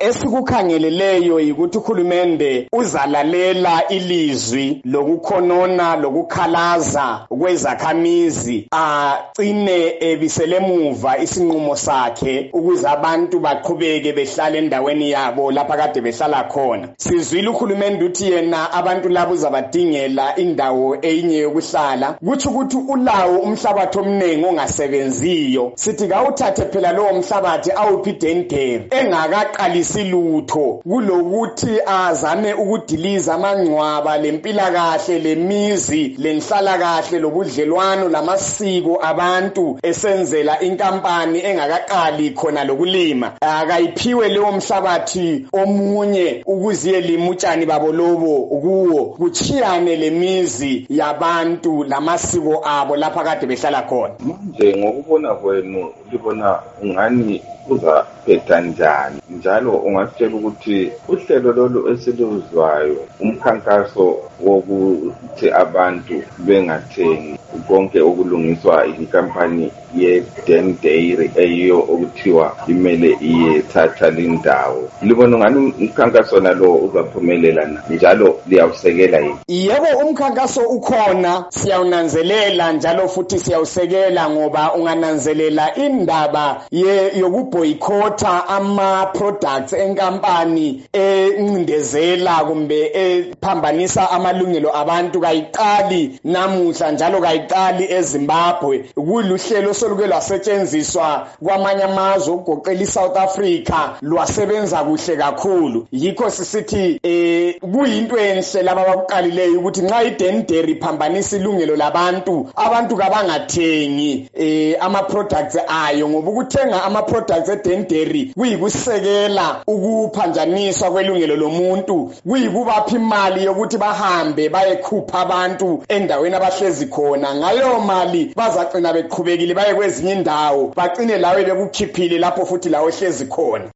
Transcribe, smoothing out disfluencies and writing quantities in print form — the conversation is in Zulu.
Esikukhangeleleyo ukuthi ukhulumende uzalalela ilizwi lokukhonona lokukhalaza kwezakhamizi agcine ebisele emuva isinqumo sakhe ukuze abantu baqhubeke behlale endaweni yabo lapha kade behlala khona. Sizwile ukhulumende uthi yena abantu labo uzabadingela indawo eyinye yokuhlala, kuthi ukuthi ulawo umhlabathi omningi ongasebenziyo. Sithi kawuthathe phela lowo mhlabathi awuphi idendere engakaqalisi lutho kulokuthi azame ukudiliza amangcwaba lempilakahle lemizi lenhlalakahle lobudlelwano lamasiko abantu esenzela inkampani engakaqali khona lokulima. Akayiphiwe leyo mhlabathi omunye ukuze limutshani babo lobo kuwo kuchiyane lemizi yabantu lamasiko abo lapha kade behlala khona. Manje ngokubona kwenu libona ungani uzaphetha njani, njalo ungasitshela ukuthi uhlelo lolu esiluzwayo umkhankaso wokuthi abantu bengathengi konke okulungiswa inkampani ye-Den Dairy eyiyo okuthiwa imele iyethatha lindawo, libona ngani umkhankaso nalo uzaphumelela na, njalo liyawusekela yini? Yebo, umkhankaso ukhona, siyawunanzelela njalo futhi siyawusekela ngoba ungananzelela indaba yokuboycotha ama-products enkampani encindezela kumbe ephambanisa amalungelo abantu kayiqali namuhla njalo kayiqali eZimbabwe. Kuluhlelo soluke lwasetshenziswa kwamanye amazwe ukugoqela iSouth Africa, lwasebenza kuhle kakhulu. Yikho sisithi kuyinto enhle laba abakuqalileyo ukuthi nxa iDen Dairy iphambanisa ilungelo labantu, abantu kabangathengi ama-products ayo, ngoba ukuthenga ama-products eDen Dairy kuyikusekela ukuphanjaniswa kwelungelo lomuntu, kuyikubapha imali yokuthi bahambe bayekhupha abantu endaweni abahlezi khona. Ngaleyo mali bazagcina beqhubekile baye kwezinye indawo, bagcine lawe bekukhiphile lapho futhi lawe hlezi khona.